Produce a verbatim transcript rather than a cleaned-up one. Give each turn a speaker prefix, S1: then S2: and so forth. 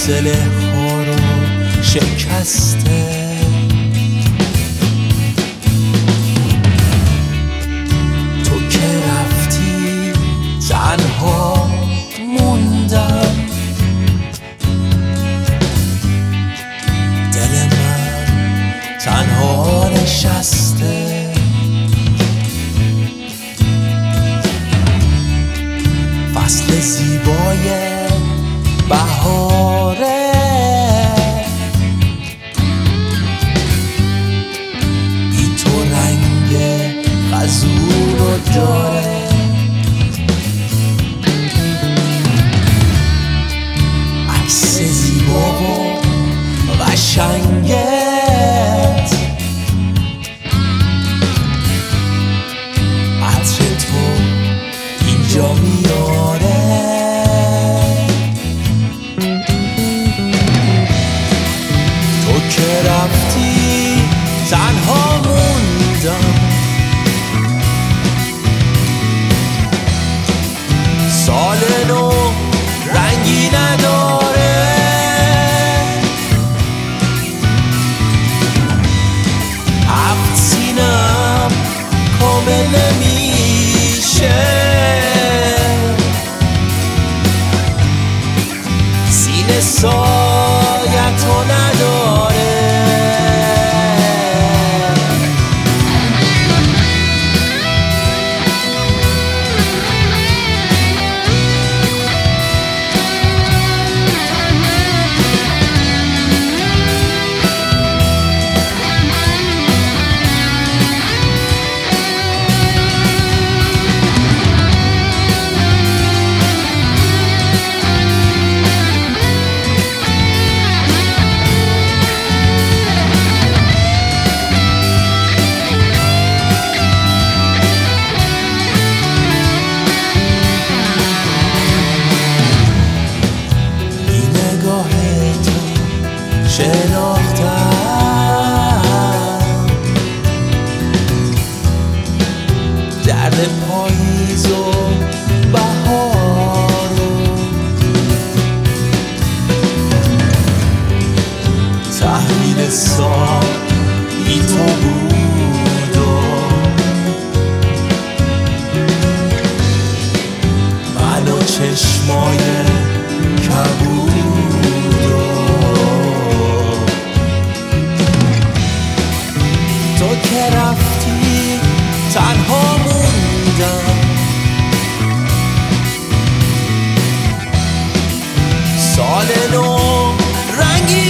S1: فاصله ها رو شکسته. تو که رفتی تنها موندم، دل من تنها نشسته. فصل زیبای بهاره بی تو رنگ خزور رو داره. عکس زیبا و قشنگت عطر تو اینجا میاره. تو که رفتی تنها موندم، سال نو رنگی نداره. هفت سینم کامل نمیشه، سینه سایتو نداره. شناختم درد پاییز و بهار و تحویل سال بی تو بود و من و چشمای کبود. تو که رفتی تنها موندم،